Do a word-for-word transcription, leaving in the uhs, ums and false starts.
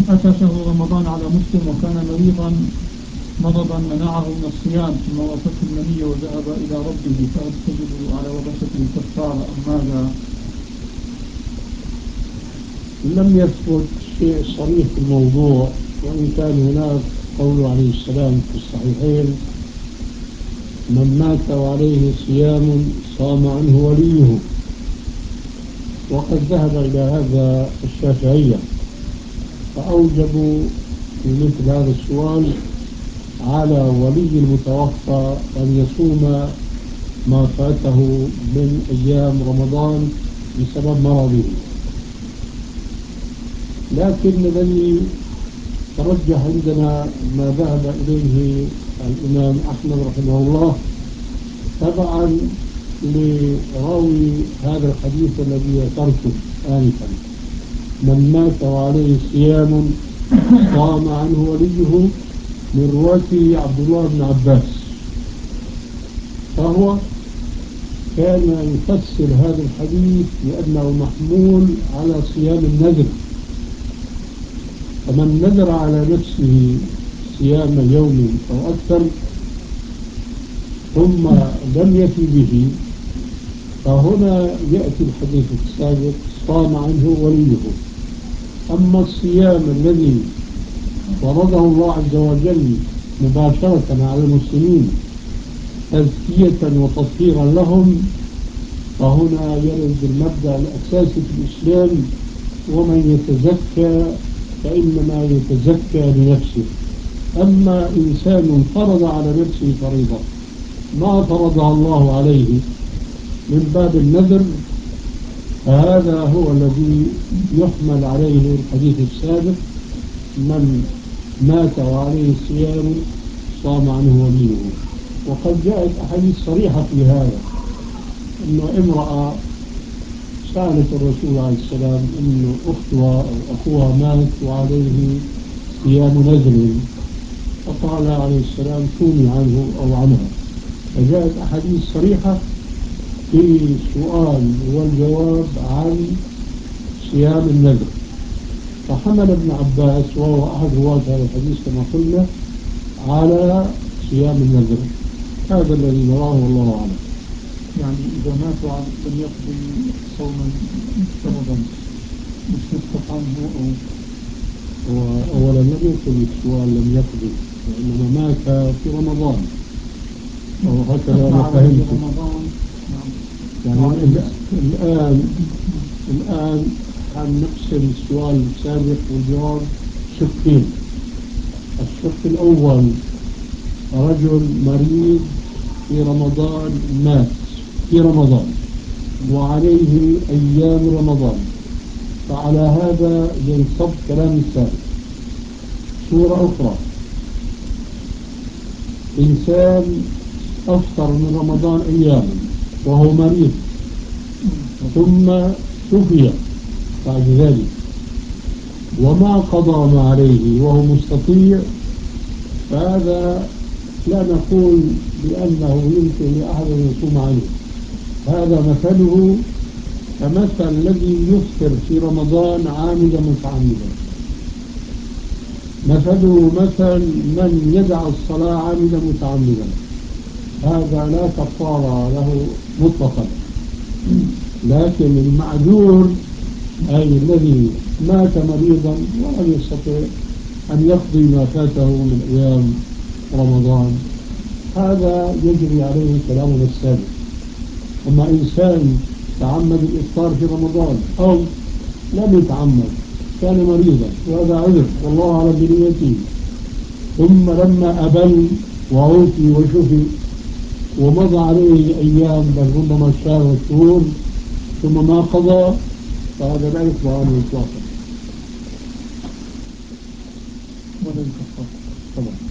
أتى شهر رمضان على مسلم وكان مريضا مرضا منعه من الصيام، ثم وافته المنية وذهب إلى ربه، فهل تجب على وبسته كفارة أم ماذا؟ لم يثبت شيء صريح في الموضوع، وإن كان هناك قول عليه السلام في الصحيحين: من مات وعليه صيام صام عنه وليه. وقد ذهب إلى هذا الشافعية، فأوجبوا في مثل هذا السؤال على ولي المتوفى أن يصوم ما فاته من أيام رمضان بسبب مرضه. لكن الذي ترجح عندنا ما ذهب إليه الإمام أحمد رحمه الله تبعا لراوي هذا الحديث الذي ذكرته آنفا: من مات وعليه صيام صام عنه وليه، من رواية عبد الله بن عباس. فهو كان يفسر هذا الحديث بأنه محمول على صيام النذر، فمن نذر على نفسه صيام يوم أو أكثر ثم لم يفي به، فهنا يأتي الحديث السابق: صام عنه وليه. أما الصيام الذي فرضه الله عز وجل مباشرة على المسلمين تزكية وتطهيرا لهم، فهنا يرد المبدأ الأساسي في الإسلام: ومن يتزكى فإنما يتزكى لنفسه. أما إنسان فرض على نفسه فريضة ما فرضها الله عليه من باب النذر، فهذا هو الذي يحمل عليه الحديث السابق: من مات وعليه صيام صام عنه وليه. وقد جاءت أحاديث صريحة في هذا، أنه امرأة سألت الرسول عليه السلام أنه أختها أو أخوها مات وعليه صيام نذر، فقال عليه السلام: صومي عنه أو عنها. فجاءت أحاديث صريحة في السؤال والجواب عن صيام النذر. فحمل ابن عباس وهو أحد رواة هذا الحديث كما قلنا على صيام النذر. هذا الذي نراه والله أعلم. يعني إذا مات وعن لم يقضي صوما فرضا مش يسقط عنه أو وأولا لم يكن السؤال لم يقضي، وإنما مات في رمضان، أو هكذا أنا فهمت. يعني الآن الآن هنقسم السؤال السابق والجواب شقين. الشق الأول: رجل مريض في رمضان مات في رمضان وعليه أيام رمضان، فعلى هذا ينصب كلام السابق. صورة أخرى: إنسان أفطر من رمضان أياما وهو مريض ثم شفي بعد ذلك وما قضى ما عليه وهو مستطيع، فهذا لا نقول بأنه يمكن لأحد أن يصوم عنه. هذا مثله كمثل الذي يفطر في رمضان عامدا متعمدا، مثله مثل من يدع الصلاة عامدا متعمدا، هذا لا كفارة له مطلقا. لكن المعذور أي الذي مات مريضا ولم يستطع أن يقضي ما فاته من أيام رمضان، هذا يجري عليه كلامنا السابق. أما إنسان تعمد الإفطار في رمضان أو لم يتعمد، كان مريضا وهذا عذر والله أعلم بنيته، ثم لما أبل وعوفي وشفي ومضى عليه أيام بل ربما شهر وشهور ثم ما قضى، فهذا لا يقضى عنه إطلاقا ولا يكفر طبعا.